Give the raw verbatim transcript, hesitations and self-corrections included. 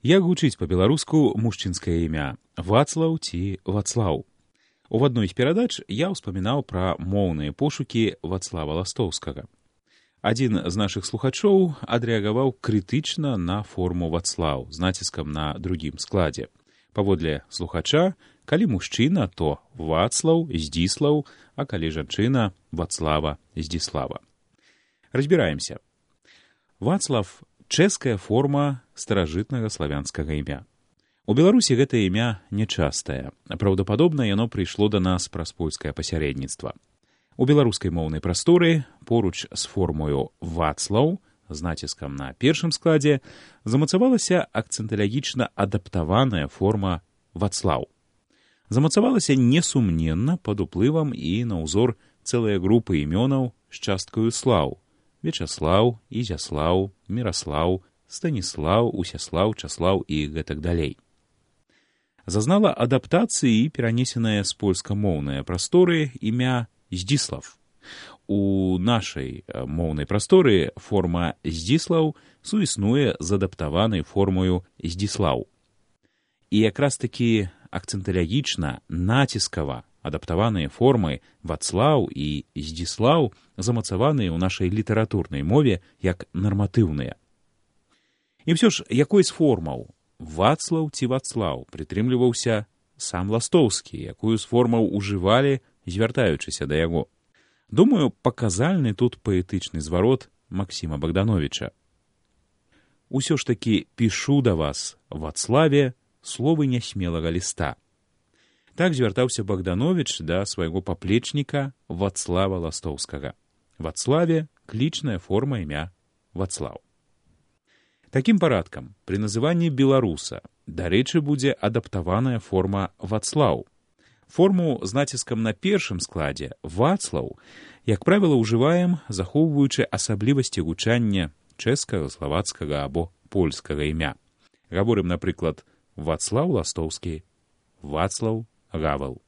Як гучыць па-беларуску мужчынскае імя Вацлаў ці Вацлаў? У адной з перадач я ўспамінаў пра моўныя пошукі Вацлава Ластоўскага. Адзін з нашых слухачоў адрэагаваў крытычна на форму Вацлаў з націскам на другім складзе. Паводле слухача, калі мужчына, то Вацлаў, Здзіслаў, а калі жанчына, Вацлава, Здзіслава. Разбіраемся. Вацлав – чэшская форма старажытнага славянскага імя. У Беларусі гэтае імя нячастае. Праўдападобна, яно прыйшло да нас праз польскае пасярэдніцтва. У беларускай моўнай прасторы поруч з формою Вацлаў з націскам на першым складзе замацавалася акцэнталагічна адаптаваная форма Вацлаў. Замацавалася несумненна пад уплывам і на ўзор цэлая група імёнаў з часткаю слаў: Вячаслаў, Ізяслаў, Міраслаў, Станіслаў, Усяслаў, Часлаў і гэтак далей. Зазнала адаптацыі і перанесенае з польскамоўнай прасторы імя Здзіслав. У нашай моўнай прасторы форма Здзіслаў суіснуе з адаптаванай формою Здзіслаў. І якраз такі акцэнталагічна, націскава адаптаваныя формы Вацлаў і Здзіслаў замацаваныя ў нашай літаратурнай мове як нарматыўныя. І ўсё ж, якой з формаў Вацлаў ці Вацлаў прытрымліваўся сам Ластоўскі, якую з формаў ужывалі, звяртаючыся да яго. Думаю, паказальны тут паэтычны зварот Максіма Богдановича. Усё ж такі пішу да вас, Вацлаве, словы нясмелага ліста. Так звяртаўся Богданович да свайго паплечніка Вацлава Ластоўскага. Вацлаве – клічная форма імя Вацлаў. Такім парадкам, пры называнні беларуса, дарэчы, будзе адаптаваная форма Вацлаў. Форму з націскам на першым складзе Вацлаў, як правіла, ўжываем, захоўваючы асаблівасці гучання чэшскага, славацкага або польскага імя. Гаворым, напрыклад, Вацлаў Ластоўскі, Вацлаў Гавал.